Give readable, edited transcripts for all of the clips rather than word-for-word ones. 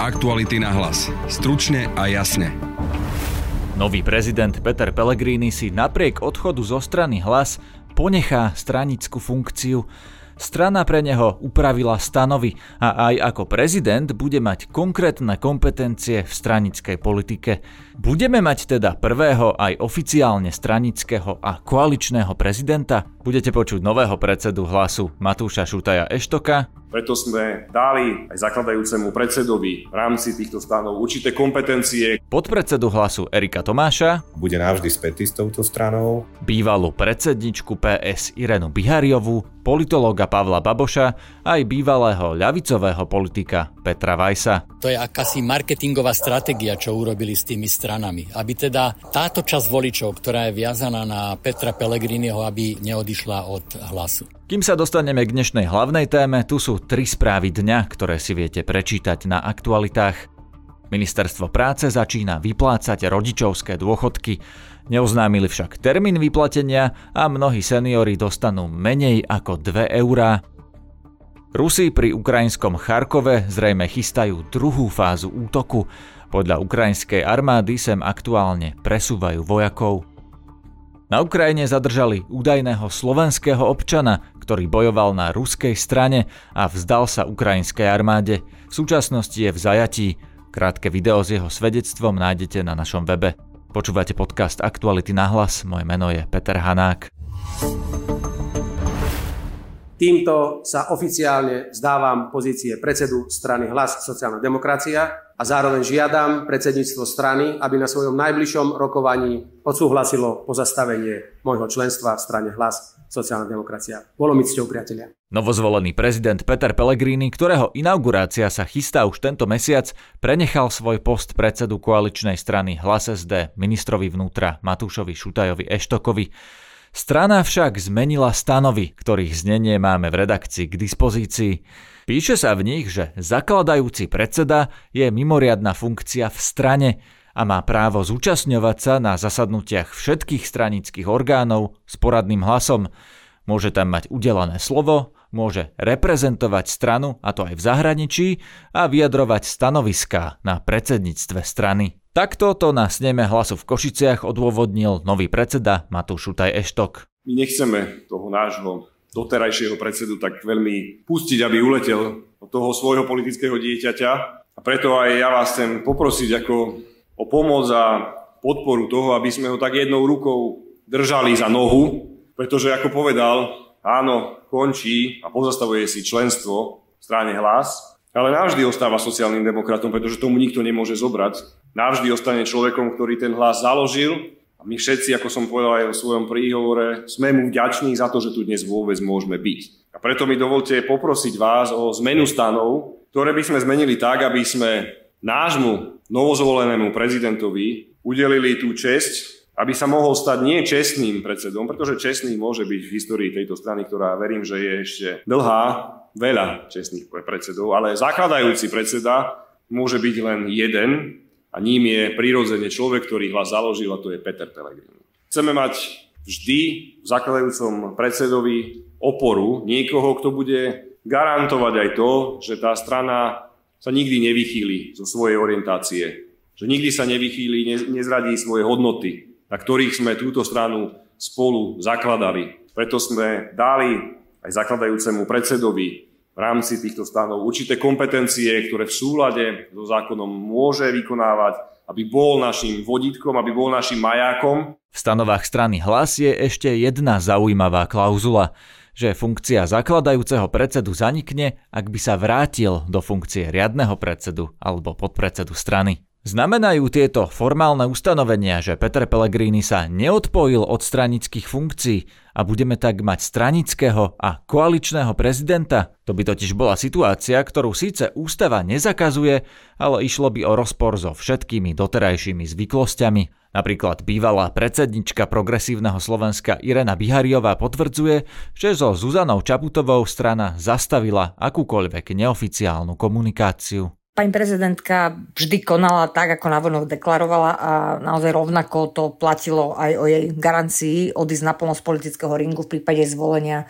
Aktuality na hlas. Stručne a jasne. Nový prezident Peter Pellegrini si napriek odchodu zo strany Hlas ponechá stranickú funkciu. Strana pre neho upravila stanovy a aj ako prezident bude mať konkrétne kompetencie v stranickej politike. Budeme mať teda prvého aj oficiálne stranického a koaličného prezidenta? Budete počuť nového predsedu Hlasu Matúša Šutaja Eštoka. Preto sme dali aj zakladajúcemu predsedovi v rámci týchto stanov určité kompetencie. Podpredsedu Hlasu Erika Tomáša. Bude navždy spätý s touto stranou. Bývalú predsedničku PS Irenu Bihariovú, politológa Pavla Baboša aj bývalého ľavicového politika Petra Vajsa. To je akási marketingová stratégia, čo urobili s tými stranami. Aby teda táto časť voličov, ktorá je viazaná na Petra Pellegriniho, aby neodišla od Hlasu. Kým sa dostaneme k dnešnej hlavnej téme, tu sú 3 správy dňa, ktoré si viete prečítať na aktualitách. Ministerstvo práce začína vyplácať rodičovské dôchodky. Neoznámili však termín vyplatenia a mnohí seniori dostanú menej ako 2 eurá. Rusi pri ukrajinskom Charkove zrejme chystajú druhú fázu útoku. Podľa ukrajinskej armády sem aktuálne presúvajú vojakov. Na Ukrajine zadržali údajného slovenského občana, ktorý bojoval na ruskej strane a vzdal sa ukrajinskej armáde. V súčasnosti je v zajatí. Krátke video s jeho svedectvom nájdete na našom webe. Počúvate podcast Aktuality na hlas, moje meno je Peter Hanák. Týmto sa oficiálne vzdávam pozície predsedu strany Hlas sociálna demokracia a zároveň žiadam predsedníctvo strany, aby na svojom najbližšom rokovaní odsúhlasilo pozastavenie môjho členstva v strane Hlas sociálna demokracia. Bolo mi cťou, priatelia. Novozvolený prezident Peter Pellegrini, ktorého inaugurácia sa chystá už tento mesiac, prenechal svoj post predsedu koaličnej strany Hlas SD ministrovi vnútra Matúšovi Šutajovi Eštokovi. Strana však zmenila stanovy, ktorých znenie máme v redakcii k dispozícii. Píše sa v nich, že zakladajúci predseda je mimoriadna funkcia v strane a má právo zúčastňovať sa na zasadnutiach všetkých stranických orgánov s poradným hlasom. Môže tam mať udelené slovo, môže reprezentovať stranu, a to aj v zahraničí, a vyjadrovať stanoviská na predsedníctve strany. Takto to na sneme Hlasu v Košiciach odôvodnil nový predseda Matúš Šutaj Eštok. My nechceme toho nášho doterajšieho predsedu tak veľmi pustiť, aby uletel od toho svojho politického dieťaťa. A preto aj ja vás chcem poprosiť o pomoc a podporu toho, aby sme ho tak jednou rukou držali za nohu, pretože ako povedal, áno, končí a pozastavuje si členstvo v strane Hlas, ale navždy ostáva sociálnym demokratom, pretože tomu nikto nemôže zobrať. Navždy ostane človekom, ktorý ten Hlas založil a my všetci, ako som povedal aj vo svojom príhovore, sme mu vďační za to, že tu dnes vôbec môžeme byť. A preto mi dovolte poprosiť vás o zmenu stanov, ktoré by sme zmenili tak, aby sme nášmu novozvolenému prezidentovi udelili tú česť, aby sa mohol stať nie čestným predsedom, pretože čestný môže byť v histórii tejto strany, ktorá verím, že je ešte dlhá, veľa čestných predsedov, ale zakladajúci predseda môže byť len jeden a ním je prirodzene človek, ktorý Hlas založil, a to je Peter Pellegrini. Chceme mať vždy v zakladajúcom predsedovi oporu, niekoho, kto bude garantovať aj to, že tá strana sa nikdy nevychýli zo svojej orientácie, že nikdy sa nevychýli, nezradí svoje hodnoty, na ktorých sme túto stranu spolu zakladali. Preto sme dali aj zakladajúcemu predsedovi v rámci týchto stanov určité kompetencie, ktoré v súlade so zákonom môže vykonávať, aby bol našim vodítkom, aby bol našim majákom. V stanovách strany Hlas je ešte jedna zaujímavá klauzula, že funkcia zakladajúceho predsedu zanikne, ak by sa vrátil do funkcie riadneho predsedu alebo podpredsedu strany. Znamenajú tieto formálne ustanovenia, že Peter Pellegrini sa neodpojil od stranických funkcií a budeme tak mať stranického a koaličného prezidenta? To by totiž bola situácia, ktorú síce ústava nezakazuje, ale išlo by o rozpor so všetkými doterajšími zvyklosťami. Napríklad bývalá predsednička Progresívneho Slovenska Irena Bihariová potvrdzuje, že so Zuzanou Čaputovou strana zastavila akúkoľvek neoficiálnu komunikáciu. Pani prezidentka vždy konala tak, ako navonok deklarovala, a naozaj rovnako to platilo aj o jej garancii odísť naplno z politického ringu v prípade zvolenia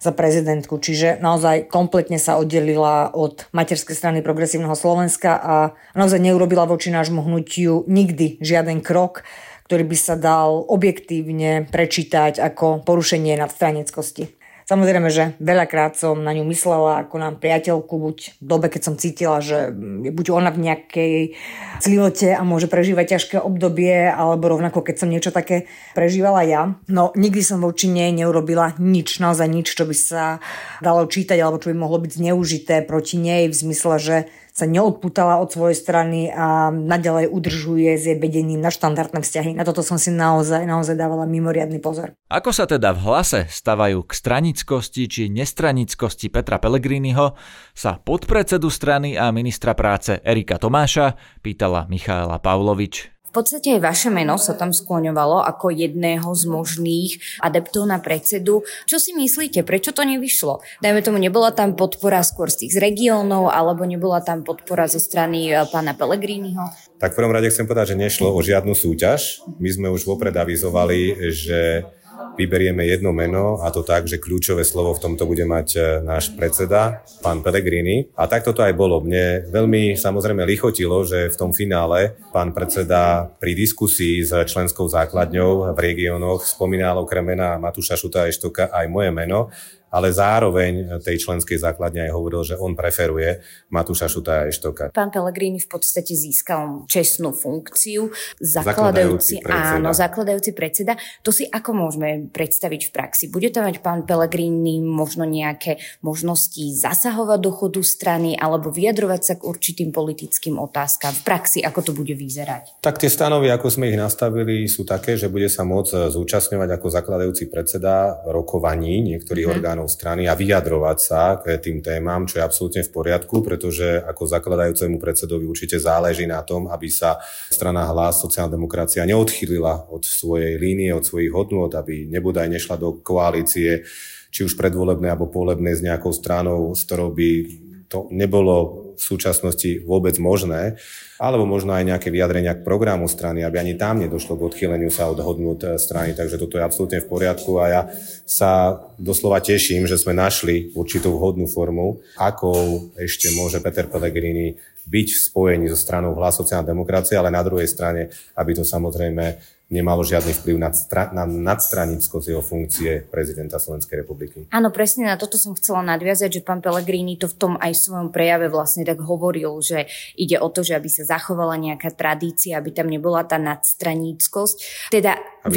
za prezidentku. Čiže naozaj kompletne sa oddelila od materskej strany Progresívneho Slovenska a naozaj neurobila voči nášmu hnutiu nikdy žiaden krok, ktorý by sa dal objektívne prečítať ako porušenie nadstranickosti. Samozrejme, že veľakrát som na ňu myslela ako na priateľku, buď v dobe, keď som cítila, že je buď ona v nejakej zlivote a môže prežívať ťažké obdobie, alebo rovnako, keď som niečo také prežívala ja. No nikdy som voči nej neurobila nič, naozaj nič, čo by sa dalo čítať, alebo čo by mohlo byť zneužité proti nej v zmysle, že sa neodpútala od svojej strany a naďalej udržuje s jej vedením na štandardné vzťahy. Na toto som si naozaj dávala mimoriadny pozor. Ako sa teda v Hlase stavajú k stranickosti či nestranickosti Petra Pellegriniho, sa podpredsedu strany a ministra práce Erika Tomáša pýtala Michaela Pavlovič. V podstate aj vaše meno sa tam skloňovalo ako jedného z možných adeptov na predsedu. Čo si myslíte, prečo to nevyšlo? Dajme tomu, nebola tam podpora skôr z tých regiónov, alebo nebola tam podpora zo strany pána Pellegriniho? Tak v prvom rade chcem povedať, že nešlo o žiadnu súťaž. My sme už vopred avizovali, že vyberieme jedno meno, a to tak, že kľúčové slovo v tomto bude mať náš predseda, pán Pellegrini. A takto to aj bolo. Mne veľmi samozrejme lichotilo, že v tom finále pán predseda pri diskusii s členskou základňou v regiónoch spomínal okrem mena Matúša Šuta a Eštoka aj moje meno, ale zároveň tej členskej základne aj hovoril, že on preferuje Matúša Šuta a Eštoka. Pán Pellegrini v podstate získal čestnú funkciu, zakladajúci predseda. To si ako môžeme predstaviť v praxi? Bude tam mať pán Pellegrini možno nejaké možnosti zasahovať do chodu strany alebo vyjadrovať sa k určitým politickým otázkam v praxi, ako to bude vyzerať? Tak tie stanovy, ako sme ich nastavili, sú také, že bude sa môcť zúčastňovať ako zakladajúci predseda rokovaní niektorých orgánov strany a vyjadrovať sa k tým témam, čo je absolútne v poriadku, pretože ako zakladajúcemu predsedovi určite záleží na tom, aby sa strana Hlas, sociálna demokracia neodchýlila od svojej línie, od svojich hodnôt, aby nebodaj nešla do koalície, či už predvolebné alebo povolebné s nejakou stranou, s ktorou by to nebolo v súčasnosti vôbec možné, alebo možno aj nejaké vyjadrenia k programu strany, aby ani tam nedošlo k odchýleniu sa od hodnôt strany. Takže toto je absolútne v poriadku a ja sa doslova teším, že sme našli určitú vhodnú formu, akou ešte môže Peter Pellegrini byť v spojení so stranou Hlas, sociálna demokracia, ale na druhej strane, aby to samozrejme nemalo žiadny vplyv na nadstranickosť jeho funkcie prezidenta Slovenskej republiky. Áno, presne na toto som chcela nadviazať, že pán Pellegrini to v tom aj svojom prejave vlastne tak hovoril, že ide o to, že aby sa zachovala nejaká tradícia, aby tam nebola tá nadstranickosť. Teda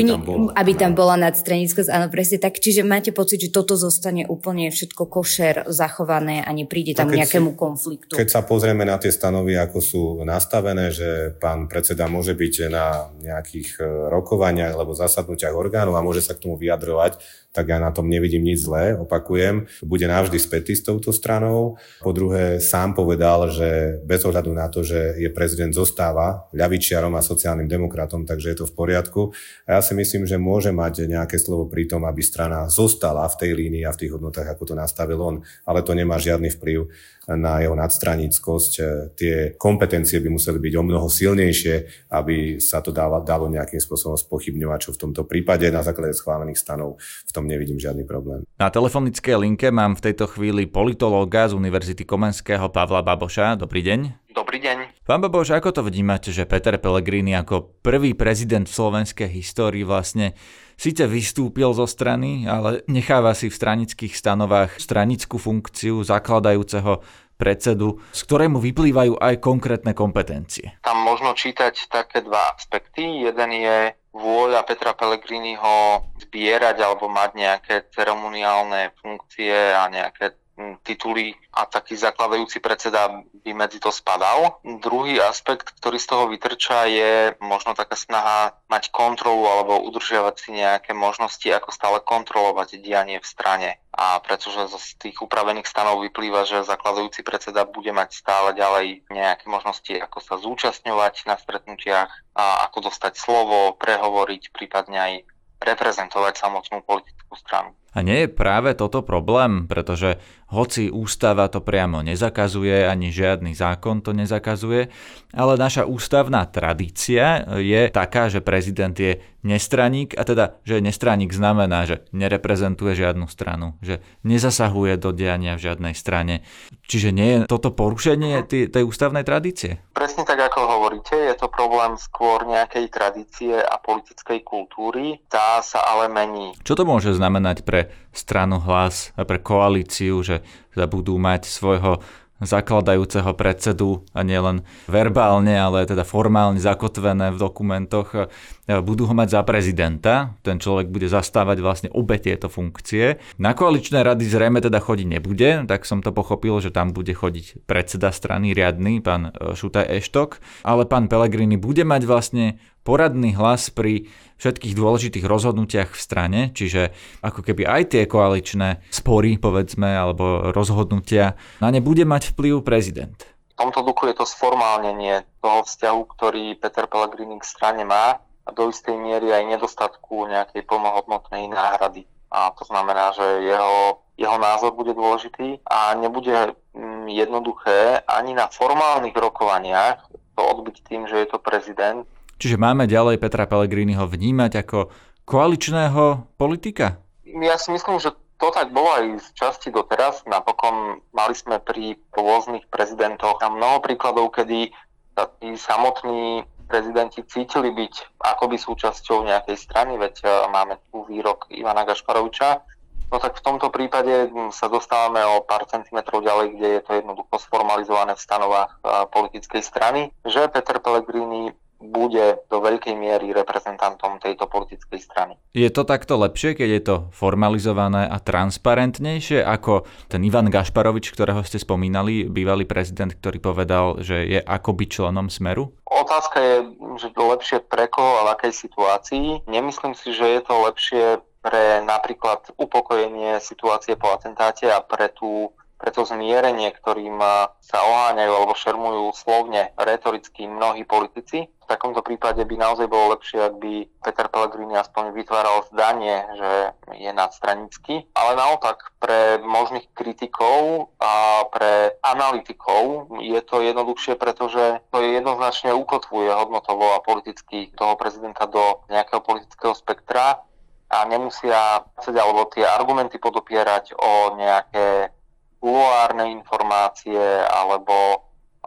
aby tam bola nadstranickosť, áno, presne tak. Čiže máte pocit, že toto zostane úplne všetko košer zachované a nepríde tam nejakému konfliktu. Keď sa pozrieme na tie stanovy, ako sú nastavené, že pán predseda môže byť na nejakých rokovaniach alebo zasadnutiach orgánov a môže sa k tomu vyjadrovať, tak ja na tom nevidím nič zlé. Opakujem, bude navždy spätý s touto stranou. Po druhé, sám povedal, že bez ohľadu na to, že je prezident, zostáva ľavičiarom a sociálnym demokratom, takže je to v poriadku. A ja si myslím, že môže mať nejaké slovo pri tom, aby strana zostala v tej línii a v tých hodnotách, ako to nastavil on, ale to nemá žiadny vplyv na jeho nadstranickosť. Tie kompetencie by museli byť omnoho silnejšie, aby sa to dalo nejakým spôsobom spochybňovať, čo v tomto prípade na základe schválených stanov v tom nevidím žiadny problém. Na telefonickej linke mám v tejto chvíli politológa z Univerzity Komenského Pavla Baboša. Dobrý deň. Dobrý deň. Pán Baboš, ako to vnímate, že Peter Pellegrini ako prvý prezident v slovenskej histórii vlastne síce vystúpil zo strany, ale necháva si v stranických stanovách stranickú funkciu zakladajúceho predsedu, z ktorému vyplývajú aj konkrétne kompetencie? Tam možno čítať také dva aspekty. Jeden je vôľa Petra Pellegriniho zbierať alebo mať nejaké ceremoniálne funkcie a nejaké tituly a taký zakladajúci predseda by medzi to spadal. Druhý aspekt, ktorý z toho vytrča, je možno taká snaha mať kontrolu alebo udržiavať si nejaké možnosti, ako stále kontrolovať dianie v strane. A pretože z tých upravených stanov vyplýva, že zakladajúci predseda bude mať stále ďalej nejaké možnosti, ako sa zúčastňovať na stretnutiach a ako dostať slovo, prehovoriť, prípadne aj reprezentovať samotnú politickú stranu. A nie je práve toto problém, pretože hoci ústava to priamo nezakazuje, ani žiadny zákon to nezakazuje, ale naša ústavná tradícia je taká, že prezident je nestraník, a teda, že nestraník znamená, že nereprezentuje žiadnu stranu, že nezasahuje do diania v žiadnej strane. Čiže nie je toto porušenie tej ústavnej tradície? Presne tak, ako hovoríte, je to problém skôr nejakej tradície a politickej kultúry. Tá sa ale mení. Čo to môže znamenať pre stranu Hlas a pre koalíciu, že budú mať svojho zakladajúceho predsedu a nielen verbálne, ale teda formálne zakotvené v dokumentoch, budú ho mať za prezidenta. Ten človek bude zastávať vlastne obe tieto funkcie. Na koaličné rady zrejme teda chodiť nebude, tak som to pochopil, že tam bude chodiť predseda strany riadny, pán Šutaj Eštok, ale pán Pellegrini bude mať vlastne poradný hlas pri všetkých dôležitých rozhodnutiach v strane, čiže ako keby aj tie koaličné spory, povedzme, alebo rozhodnutia, na ne bude mať vplyv prezident. V tomto duchu je to sformálnenie toho vzťahu, ktorý Peter Pellegrini k strane má, a do istej miery aj nedostatku nejakej plnohodnotnej náhrady. A to znamená, že jeho názor bude dôležitý a nebude jednoduché ani na formálnych rokovaniach to odbiť tým, že je to prezident. Čiže máme ďalej Petra Pellegriniho vnímať ako koaličného politika? Ja si myslím, že to tak bolo aj z časti doteraz. Napokon mali sme pri rôznych prezidentoch a mnoho príkladov, kedy sa tí samotní prezidenti cítili byť akoby súčasťou nejakej strany, veď máme tu výrok Ivana Gašparoviča. No tak v tomto prípade sa dostávame o pár centimetrov ďalej, kde je to jednoducho sformalizované v stanovách politickej strany, že Peter Pellegrini bude do veľkej miery reprezentantom tejto politickej strany. Je to takto lepšie, keď je to formalizované a transparentnejšie ako ten Ivan Gašparovič, ktorého ste spomínali, bývalý prezident, ktorý povedal, že je akoby členom Smeru? Otázka je, že to lepšie pre koho a v akej situácii. Nemyslím si, že je to lepšie pre napríklad upokojenie situácie po atentáte a pre to zmierenie, ktorým sa oháňajú alebo šermujú slovne retoricky mnohí politici. V takomto prípade by naozaj bolo lepšie, ak by Peter Pellegrini aspoň vytváral zdanie, že je nadstranický. Ale naopak pre možných kritikov a pre analytikov je to jednoduchšie, pretože to jednoznačne ukotvuje hodnotovo a politicky toho prezidenta do nejakého politického spektra a nemusia alebo tie argumenty podopierať o nejaké kuloárne informácie alebo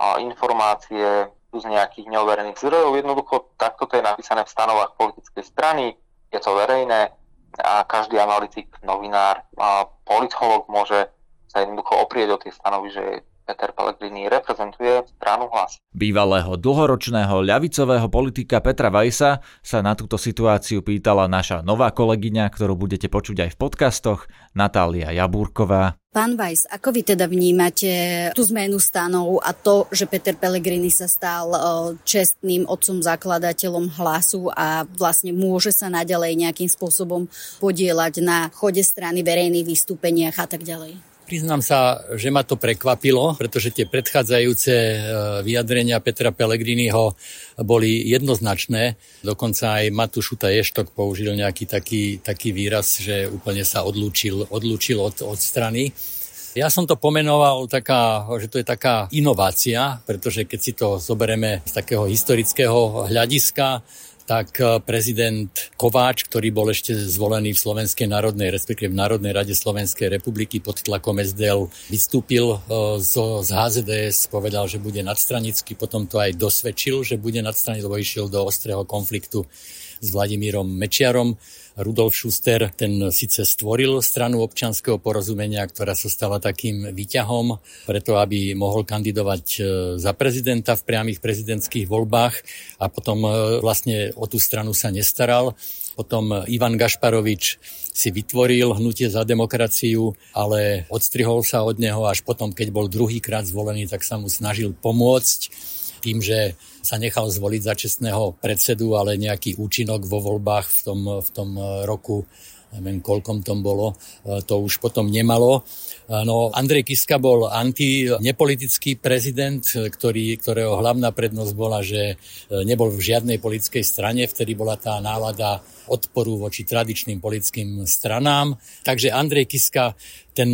informácie z nejakých neoverených zdrojov. Jednoducho takto to je napísané v stanovách politickej strany, je to verejné a každý analytik, novinár, politológ môže sa jednoducho oprieť o tie stanovy, že Peter Pellegrini reprezentuje stranu Hlas. Bývalého dlhoročného ľavicového politika Petra Weissa sa na túto situáciu pýtala naša nová kolegyňa, ktorú budete počuť aj v podcastoch, Natália Jabúrková. Pán Weiss, ako vy teda vnímate tú zmenu stanov a to, že Peter Pellegrini sa stal čestným otcom zakladateľom Hlasu a vlastne môže sa naďalej nejakým spôsobom podieľať na chode strany, verejných vystúpeniach a tak ďalej? Priznám sa, že ma to prekvapilo, pretože tie predchádzajúce vyjadrenia Petra Pellegriniho boli jednoznačné. Dokonca aj Matúš Šutaj Eštok použil nejaký taký výraz, že úplne sa odlúčil od strany. Ja som to pomenoval že to je taká inovácia, pretože keď si to zoberieme z takého historického hľadiska, tak prezident Kováč, ktorý bol ešte zvolený v Slovenskej národnej, respektíve v Národnej rade Slovenskej republiky pod tlakom SDL, vystúpil z HZDS, povedal, že bude nadstranický, potom to aj dosvedčil, že bude nadstranický, lebo išiel do ostrého konfliktu s Vladimírom Mečiarom. Rudolf Schuster, ten síce stvoril stranu občianskeho porozumenia, ktorá sa stala takým výťahom, preto aby mohol kandidovať za prezidenta v priamych prezidentských voľbách a potom vlastne o tú stranu sa nestaral. Potom Ivan Gašparovič si vytvoril Hnutie za demokraciu, ale odstrihol sa od neho až potom, keď bol druhýkrát zvolený, tak sa mu snažil pomôcť tým, že sa nechal zvoliť za čestného predsedu, ale nejaký účinok vo voľbách v tom roku neviem, koľkom tom bolo, to už potom nemalo. No, Andrej Kiska bol nepolitický prezident, ktorého hlavná prednosť bola, že nebol v žiadnej politickej strane, vtedy bola tá nálada odporu voči tradičným politickým stranám. Takže Andrej Kiska ten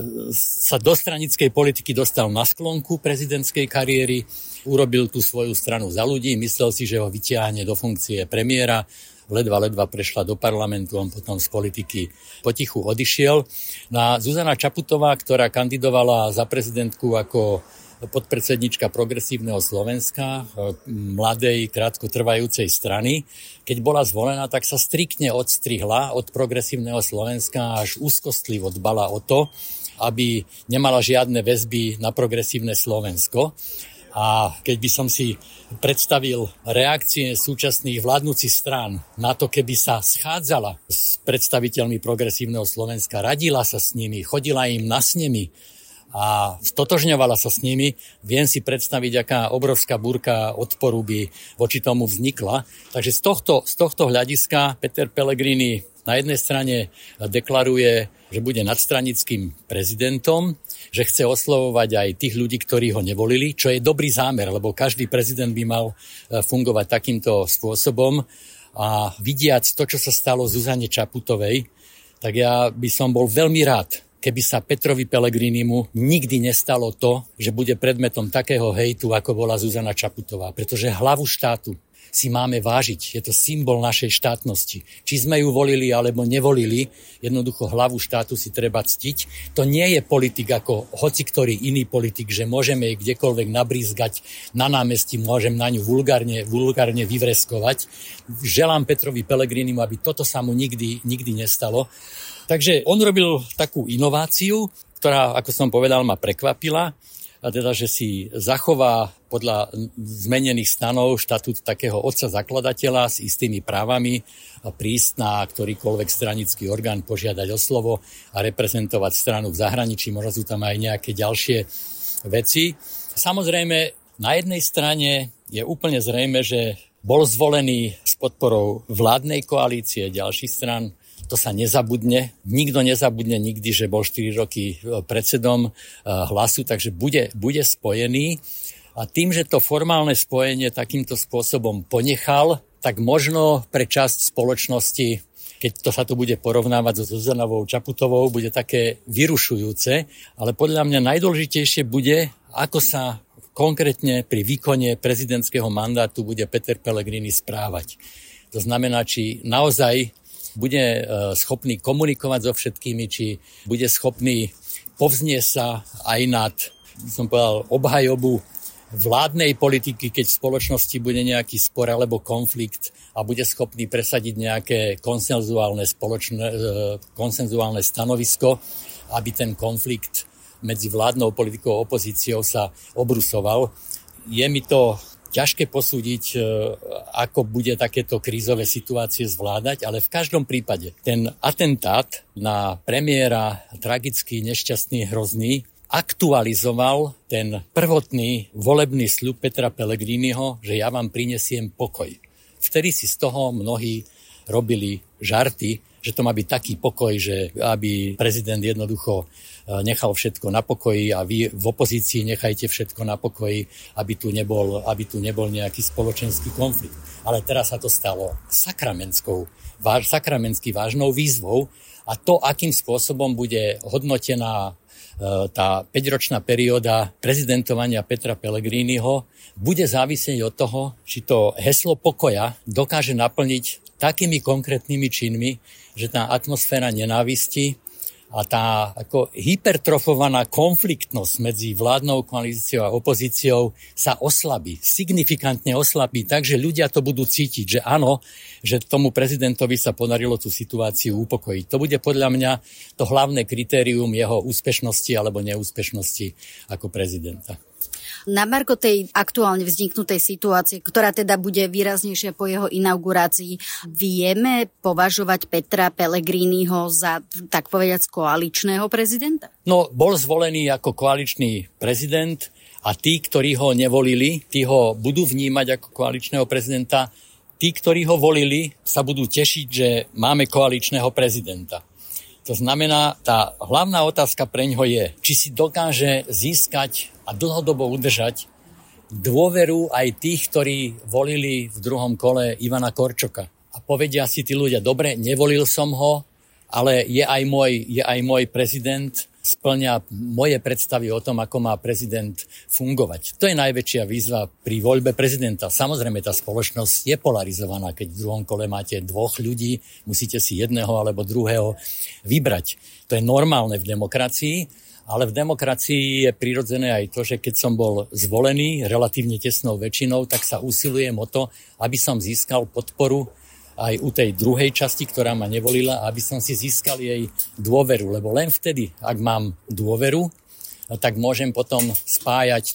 sa do stranickej politiky dostal na sklonku prezidentskej kariéry, urobil tú svoju stranu Za ľudí, myslel si, že ho vytiahne do funkcie premiéra, ledva prešla do parlamentu, on potom z politiky potichu odišiel. No a Zuzana Čaputová, ktorá kandidovala za prezidentku ako podpredsednička Progresívneho Slovenska, mladej, krátkotrvajúcej strany, keď bola zvolená, tak sa striktne odstrihla od Progresívneho Slovenska, až úzkostlivo dbala o to, aby nemala žiadne väzby na Progresívne Slovensko. A keď by som si predstavil reakcie súčasných vládnúcich strán na to, keby sa schádzala s predstaviteľmi Progresívneho Slovenska, radila sa s nimi, chodila im na snemy a stotožňovala sa s nimi, viem si predstaviť, aká obrovská búrka odporu by voči tomu vznikla. Takže z tohto hľadiska Peter Pellegrini na jednej strane deklaruje, že bude nadstranickým prezidentom, že chce oslovovať aj tých ľudí, ktorí ho nevolili, čo je dobrý zámer, lebo každý prezident by mal fungovať takýmto spôsobom. A vidiac to, čo sa stalo Zuzane Čaputovej, tak ja by som bol veľmi rád, keby sa Petrovi Pellegrinimu nikdy nestalo to, že bude predmetom takého hejtu, ako bola Zuzana Čaputová, pretože hlavu štátu si máme vážiť. Je to symbol našej štátnosti. Či sme ju volili alebo nevolili, jednoducho hlavu štátu si treba ctiť. To nie je politik ako hoci ktorý iný politik, že môžeme jej kdekoľvek nabrízgať na námestí, môžem na ňu vulgárne vyvreskovať. Želám Petrovi Pellegrinimu, aby toto sa mu nikdy nestalo. Takže on robil takú inováciu, ktorá, ako som povedal, ma prekvapila. A teda, že si zachová podľa zmenených stanov štatút takého otca zakladateľa s istými právami a prísť na ktorýkoľvek stranický orgán, požiadať o slovo a reprezentovať stranu v zahraničí. Možno sú tam aj nejaké ďalšie veci. Samozrejme, na jednej strane je úplne zrejme, že bol zvolený s podporou vládnej koalície ďalších strán. To sa nezabudne. Nikto nezabudne nikdy, že bol 4 roky predsedom Hlasu, takže bude spojený. A tým, že to formálne spojenie takýmto spôsobom ponechal, tak možno pre časť spoločnosti, keď sa to bude porovnávať so Zuzanovou Čaputovou, bude také vyrušujúce. Ale podľa mňa najdôležitejšie bude, ako sa konkrétne pri výkone prezidentského mandátu bude Peter Pellegrini správať. To znamená, či naozaj bude schopný komunikovať so všetkými, či bude schopný povzniesť sa aj nad, som povedal, obhajobu vládnej politiky, keď v spoločnosti bude nejaký spor alebo konflikt a bude schopný presadiť nejaké konsenzuálne stanovisko, aby ten konflikt medzi vládnou politikou a opozíciou sa obrusoval. Je mi to ťažké posúdiť, ako bude takéto krízové situácie zvládať, ale v každom prípade ten atentát na premiéra, tragický, nešťastný, hrozný, aktualizoval ten prvotný volebný sľub Petra Pellegriniho, že ja vám prinesiem pokoj. Vtedy si z toho mnohí robili žarty, že to má byť taký pokoj, že aby prezident jednoducho nechal všetko na pokoji a vy v opozícii nechajte všetko na pokoji, aby tu nebol nejaký spoločenský konflikt. Ale teraz sa to stalo sakramentsky vážnou výzvou a to, akým spôsobom bude hodnotená tá 5-ročná perióda prezidentovania Petra Pellegriniho, bude závisieť od toho, či to heslo pokoja dokáže naplniť takými konkrétnymi činmi, že tá atmosféra nenávisti a tá ako hypertrofovaná konfliktnosť medzi vládnou koalíciou a opozíciou sa oslabí, signifikantne oslabí, takže ľudia to budú cítiť, že áno, že tomu prezidentovi sa podarilo tú situáciu upokojiť. To bude podľa mňa to hlavné kritérium jeho úspešnosti alebo neúspešnosti ako prezidenta. Na margo tej aktuálne vzniknutej situácie, ktorá teda bude výraznejšia po jeho inaugurácii, vieme považovať Petra Pellegriniho za, tak povedať, koaličného prezidenta? No, bol zvolený ako koaličný prezident a tí, ktorí ho nevolili, tí ho budú vnímať ako koaličného prezidenta. tí, ktorí ho volili, sa budú tešiť, že máme koaličného prezidenta. To znamená, tá hlavná otázka preňho je, či si dokáže získať a dlhodobo udržať dôveru aj tých, ktorí volili v druhom kole Ivana Korčoka. A povedia si tí ľudia, dobre, nevolil som ho, ale je aj môj prezident, spĺňa moje predstavy o tom, ako má prezident fungovať. To je najväčšia výzva pri voľbe prezidenta. Samozrejme, tá spoločnosť je polarizovaná. Keď v druhom kole máte dvoch ľudí, musíte si jedného alebo druhého vybrať. To je normálne v demokracii, ale v demokracii je prirodzené aj to, že keď som bol zvolený relatívne tesnou väčšinou, tak sa usilujem o to, aby som získal podporu aj u tej druhej časti, ktorá ma nevolila, aby som si získal jej dôveru. Lebo len vtedy, ak mám dôveru, tak môžem potom spájať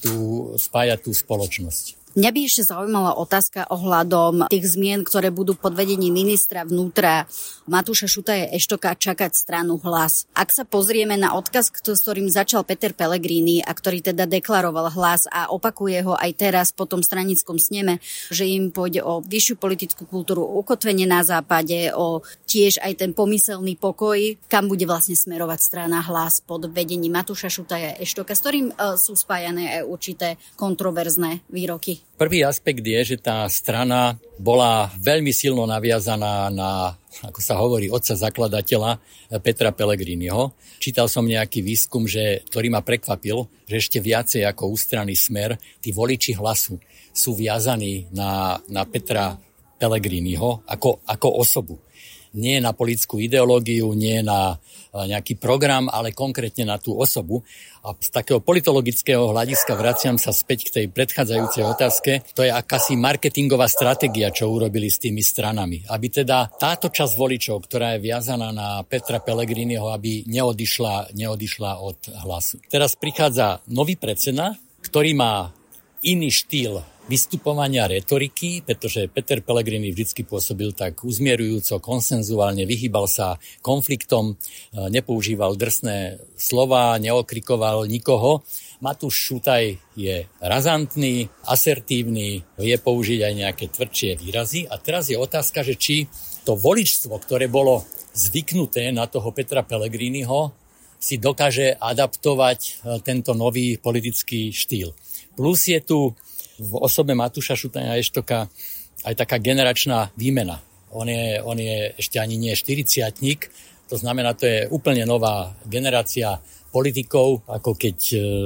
tú spoločnosť. Mňa by ešte zaujímala otázka ohľadom tých zmien, ktoré budú pod vedením ministra vnútra Matúša Šutaja Eštoka čakať stranu Hlas. Ak sa pozrieme na odkaz, s ktorým začal Peter Pellegrini a ktorý teda deklaroval Hlas a opakuje ho aj teraz po tom stranickom sneme, že im pôjde o vyššiu politickú kultúru, ukotvenie na západe, o tiež aj ten pomyselný pokoj, kam bude vlastne smerovať strana Hlas pod vedením Matúša Šutaja Eštoka, s ktorým sú spájané aj určité kontroverzné výroky. Prvý aspekt je, že tá strana bola veľmi silno naviazaná na, ako sa hovorí, otca zakladateľa Petra Pellegriniho. Čítal som nejaký výskum, ktorý ma prekvapil, že ešte viacej ako ústranný Smer, tí voliči Hlasu sú viazaní na Petra Pellegriniho ako osobu. Nie na politickú ideológiu, nie na nejaký program, ale konkrétne na tú osobu. A z takého politologického hľadiska vraciam sa späť k tej predchádzajúcej otázke. To je akási marketingová stratégia, čo urobili s tými stranami. Aby teda táto časť voličov, ktorá je viazaná na Petra Pellegriniho, aby neodišla od Hlasu. Teraz prichádza nový predseda, ktorý má iný štýl vystupovania retoriky, pretože Peter Pellegrini vždycky pôsobil tak uzmierujúco, konsenzuálne, vyhýbal sa konfliktom, nepoužíval drsné slová, neokrikoval nikoho. Matúš Šutaj je razantný, asertívny, vie použiť aj nejaké tvrdšie výrazy. A teraz je otázka, že či to voličstvo, ktoré bolo zvyknuté na toho Petra Pellegriniho, si dokáže adaptovať tento nový politický štýl. Plus je tu v osobe Matúša Šutaja Eštoka aj taká generačná výmena. On je ešte ani nie 40-tník, to znamená, to je úplne nová generácia politikov, ako keď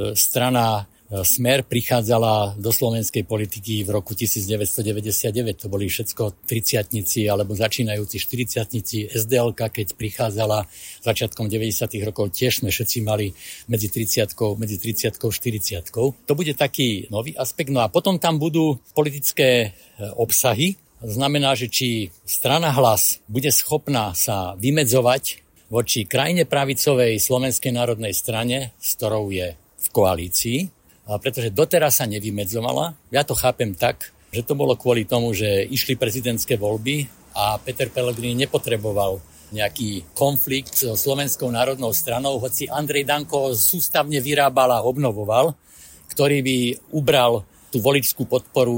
strana Smer prichádzala do slovenskej politiky v roku 1999. To boli všetko 30-tníci alebo začínajúci 40-tníci. SDL-ka, keď prichádzala začiatkom 90. rokov, tiež sme všetci mali medzi 30-kou a 40-kou. To bude taký nový aspekt. No a potom tam budú politické obsahy. Znamená, že či strana Hlas bude schopná sa vymedzovať voči krajne pravicovej Slovenskej národnej strane, s ktorou je v koalícii, pretože doteraz sa nevymedzovala. Ja to chápem tak, že to bolo kvôli tomu, že išli prezidentské voľby a Peter Pellegrini nepotreboval nejaký konflikt so Slovenskou národnou stranou, hoci Andrej Danko sústavne vyrábal a obnovoval, ktorý by ubral tú voličskú podporu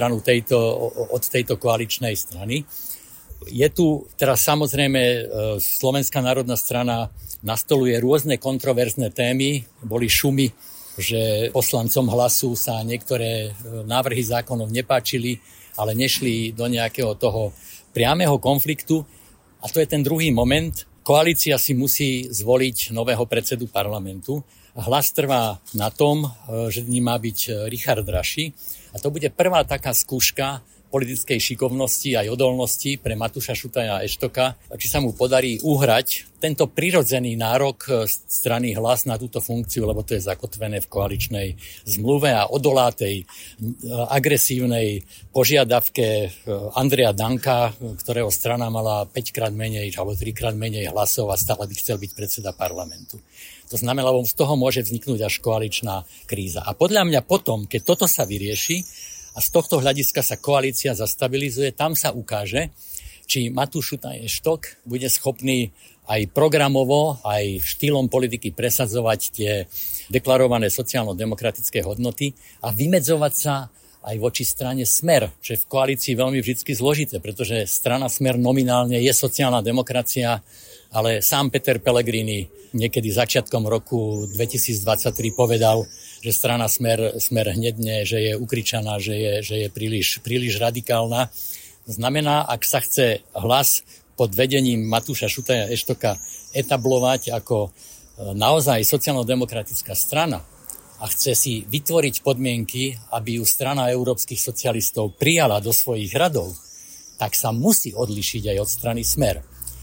od tejto koaličnej strany. Je tu teraz samozrejme Slovenská národná strana nastoluje rôzne kontroverzné témy, boli šumy, že poslancom Hlasu sa niektoré návrhy zákonov nepáčili, ale nešli do nejakého toho priameho konfliktu. A to je ten druhý moment. Koalícia si musí zvoliť nového predsedu parlamentu. Hlas trvá na tom, že ním má byť Richard Raši. A to bude prvá taká skúška politickej šikovnosti aj odolnosti pre Matúša Šutaja Eštoka, či sa mu podarí uhrať tento prirodzený nárok strany Hlas na túto funkciu, lebo to je zakotvené v koaličnej zmluve a odolá tej agresívnej požiadavke Andreja Danka, ktorého strana mala 5-krát menej alebo 3-krát menej hlasov a stále by chcel byť predseda parlamentu. To znamená, že z toho môže vzniknúť až koaličná kríza. A podľa mňa potom, keď toto sa vyrieši, a z tohto hľadiska sa koalícia zastabilizuje, tam sa ukáže, či Matúš Šutaj Eštok bude schopný aj programovo, aj štýlom politiky presadzovať tie deklarované sociálno-demokratické hodnoty a vymedzovať sa aj voči strane Smer, čo je v koalícii veľmi vždy zložité, pretože strana Smer nominálne je sociálna demokracia, ale sám Peter Pellegrini niekedy začiatkom roku 2023 povedal, že strana Smer hnedne, že je ukričaná, že je príliš radikálna. Znamená, ak sa chce Hlas pod vedením Matúša Šutaja Eštoka etablovať ako naozaj sociálno-demokratická strana a chce si vytvoriť podmienky, aby ju strana európskych socialistov prijala do svojich radov, tak sa musí odlišiť aj od strany Smer.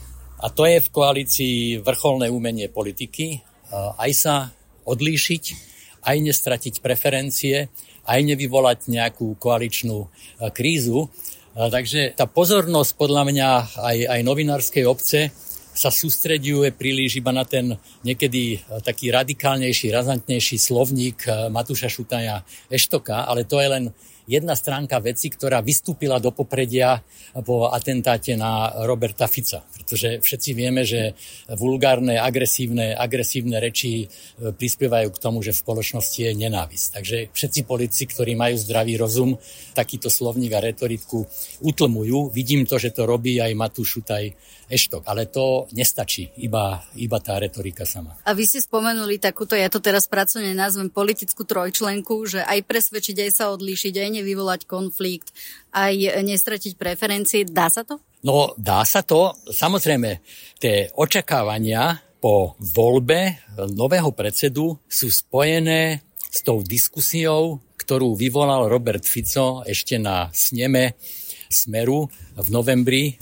A to je v koalícii vrcholné umenie politiky, aj sa odlíšiť, aj nestratiť preferencie, aj nevyvolať nejakú koaličnú krízu. Takže tá pozornosť podľa mňa aj novinárskej obce sa sústreďuje príliš iba na ten niekedy taký radikálnejší, razantnejší slovník Matúša Šutaja Eštoka, ale to je len jedna stránka veci, ktorá vystúpila do popredia po atentáte na Roberta Fica. Pretože všetci vieme, že vulgárne, agresívne reči prispievajú k tomu, že v spoločnosti je nenávisť. Takže všetci politici, ktorí majú zdravý rozum, takýto slovník a retoriku utlmujú. Vidím to, že to robí aj Matúš Šutaj Eštok. Ale to nestačí, iba tá retorika sama. A vy ste spomenuli takúto, ja to teraz pracovne nazvem politickú trojčlenku, že aj presvedčiť, aj sa odlíšiť, aj nevyvolať konflikt, aj nestratiť preferencie. Dá sa to? No, dá sa to. Samozrejme, tie očakávania po voľbe nového predsedu sú spojené s tou diskusiou, ktorú vyvolal Robert Fico ešte na sneme Smeru v novembri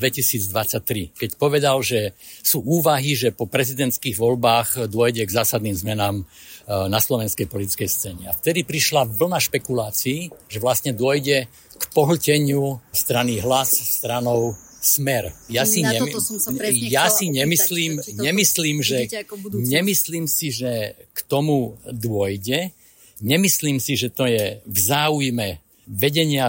2023, keď povedal, že sú úvahy, že po prezidentských voľbách dôjde k zásadným zmenám na slovenskej politickej scéne. A vtedy prišla vlna špekulácií, že vlastne dôjde k pohlteniu strany Hlas stranou Smer. Nemyslím si, že k tomu dôjde. Nemyslím si, že to je v záujme vedenia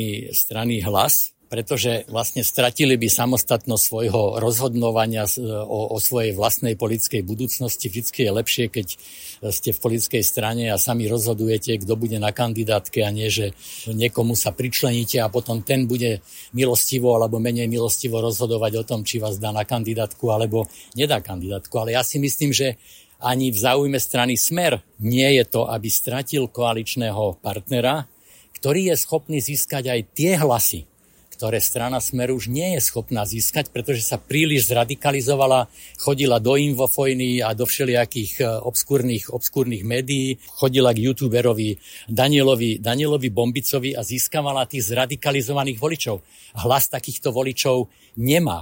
strany Hlas, pretože vlastne stratili by samostatnosť svojho rozhodnovania o svojej vlastnej politickej budúcnosti. Vždycky je lepšie, keď ste v politickej strane a sami rozhodujete, kto bude na kandidátke a nie, že niekomu sa pričleníte a potom ten bude milostivo alebo menej milostivo rozhodovať o tom, či vás dá na kandidátku alebo nedá kandidátku. Ale ja si myslím, že ani v záujme strany Smer nie je to, aby stratil koaličného partnera, ktorý je schopný získať aj tie hlasy, ktoré strana Smer už nie je schopná získať, pretože sa príliš zradikalizovala, chodila do Infofojny a do všelijakých obskúrnych médií, chodila k youtuberovi Danielovi Bombicovi a získavala tých zradikalizovaných voličov. Hlas takýchto voličov nemá.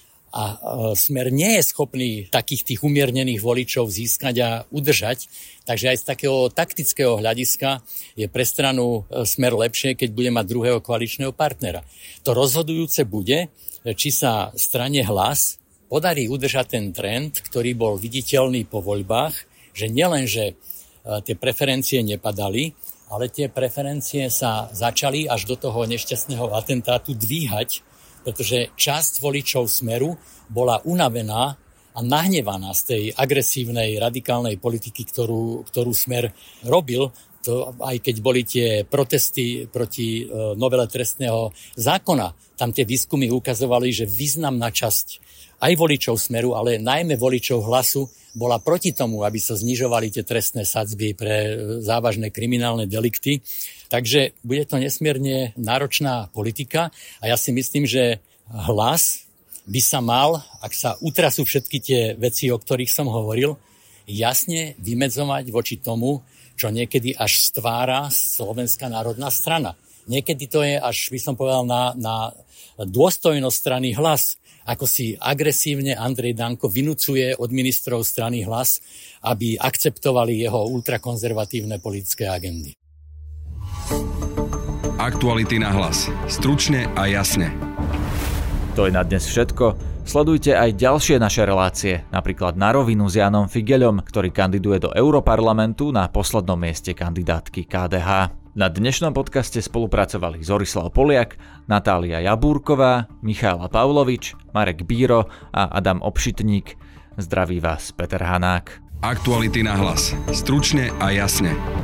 A Smer nie je schopný takých tých umiernených voličov získať a udržať. Takže aj z takého taktického hľadiska je pre stranu Smer lepšie, keď bude mať druhého koaličného partnera. To rozhodujúce bude, či sa strane Hlas podarí udržať ten trend, ktorý bol viditeľný po voľbách, že nielen, že tie preferencie nepadali, ale tie preferencie sa začali až do toho nešťastného atentátu dvíhať, pretože časť voličov Smeru bola unavená a nahnevaná z tej agresívnej, radikálnej politiky, ktorú Smer robil. To, aj keď boli tie protesty proti novele trestného zákona, tam tie výskumy ukazovali, že významná časť aj voličov Smeru, ale najmä voličov Hlasu bola proti tomu, aby sa znižovali tie trestné sadzby pre závažné kriminálne delikty. Takže bude to nesmierne náročná politika a ja si myslím, že Hlas by sa mal, ak sa utrasú všetky tie veci, o ktorých som hovoril, jasne vymedzovať voči tomu, čo niekedy až stvára Slovenská národná strana. Niekedy to je až, by som povedal, na dôstojnosť strany Hlas. Ako si agresívne Andrej Danko vynucuje od ministrov strany Hlas, aby akceptovali jeho ultrakonzervatívne politické agendy. Aktuality na hlas. Stručne a jasne. To je na dnes všetko. Sledujte aj ďalšie naše relácie, napríklad Na rovinu s Jánom Figeľom, ktorý kandiduje do Europarlamentu na poslednom mieste kandidátky KDH. Na dnešnom podcaste spolupracovali Zorislav Poliak, Natália Jabúrková, Michála Pavlovič, Marek Bíro a Adam Obšitník. Zdraví vás Peter Hanák. Aktuality na hlas. Stručne a jasne.